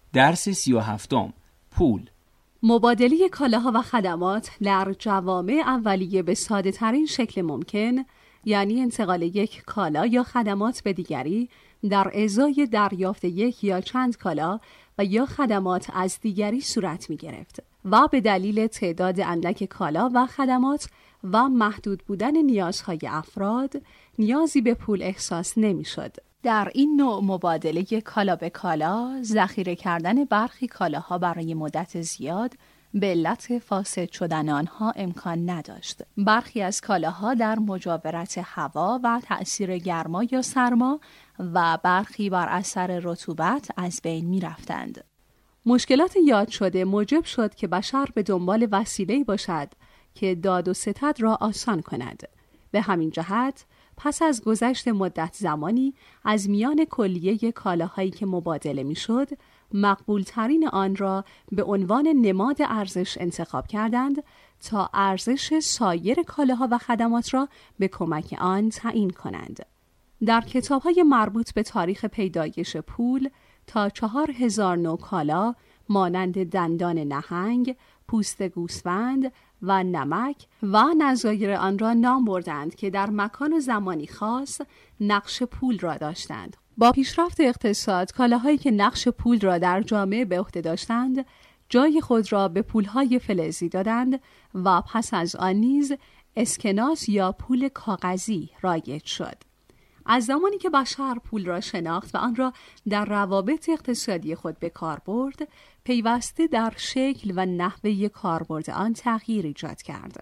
درس 37 پول. مبادله کالاها و خدمات در جوامع اولیه به ساده ترین شکل ممکن، یعنی انتقال یک کالا یا خدمات به دیگری در ازای دریافت یک یا چند کالا و یا خدمات از دیگری صورت می گرفت و به دلیل تعداد اندک کالا و خدمات و محدود بودن نیازهای افراد نیازی به پول احساس نمی شد. در این نوع مبادله کالا به کالا، ذخیره کردن برخی کالاها برای مدت زیاد به علت فاسد شدن آنها امکان نداشت. برخی از کالاها در مجاورت هوا و تأثیر گرما یا سرما و برخی بر اثر رطوبت از بین می رفتند. مشکلات یاد شده موجب شد که بشر به دنبال وسیله‌ای باشد که داد و ستد را آسان کند. به همین جهت پس از گذشت مدت زمانی از میان کلیه کالاهایی که مبادله میشد، مقبول ترین آن را به عنوان نماد ارزش انتخاب کردند تا ارزش سایر کالاها و خدمات را به کمک آن تعیین کنند. در کتاب‌های مربوط به تاریخ پیدایش پول تا 4000 نوع کالا مانند دندان نهنگ، پوست گوسفند و نمک و نظایر آن را نام بردند که در مکان و زمانی خاص نقش پول را داشتند. با پیشرفت اقتصاد، کالاهایی که نقش پول را در جامعه به عهده داشتند، جای خود را به پولهای فلزی دادند و پس از آن نیز اسکناس یا پول کاغذی رایج شد. از زمانی که بشر پول را شناخت و آن را در روابط اقتصادی خود به کار برد، پیوسته در شکل و نحوه کاربرد آن تغییر ایجاد کرد.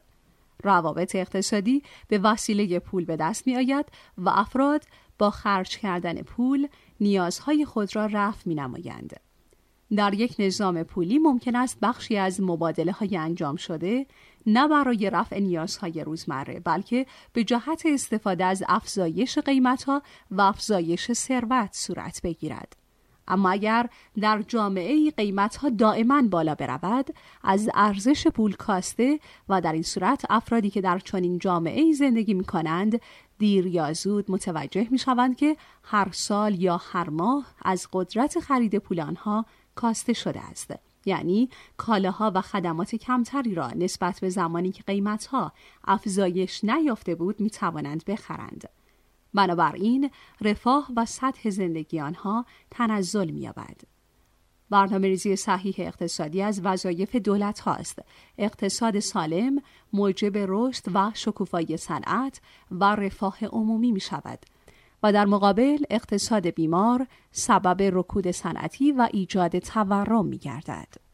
روابط اقتصادی به وسیله پول به دست می آید و افراد با خرج کردن پول نیازهای خود را رفع می نمایند. در یک نظام پولی ممکن است بخشی از مبادله‌های انجام شده نه برای رفع نیازهای روزمره، بلکه به جهت استفاده از افزایش قیمت‌ها و افزایش ثروت صورت بگیرد. اما اگر در جامعه قیمت‌ها دائما بالا برود، از ارزش پول کاسته و در این صورت افرادی که در چنین جامعه‌ای زندگی می‌کنند دیر یا زود متوجه می‌شوند که هر سال یا هر ماه از قدرت خرید پول آنها کاسته شده است. یعنی کالاها و خدمات کمتری را نسبت به زمانی که قیمتها افزایش نیافته بود می توانند بخرند. بنابراین رفاه و سطح زندگی آنها تنزل می یابد. برنامه‌ریزی صحیح اقتصادی از وظایف دولت هاست. اقتصاد سالم موجب رشد و شکوفایی صنعت و رفاه عمومی می شود و در مقابل اقتصاد بیمار سبب رکود صنعتی و ایجاد تورم می گردد.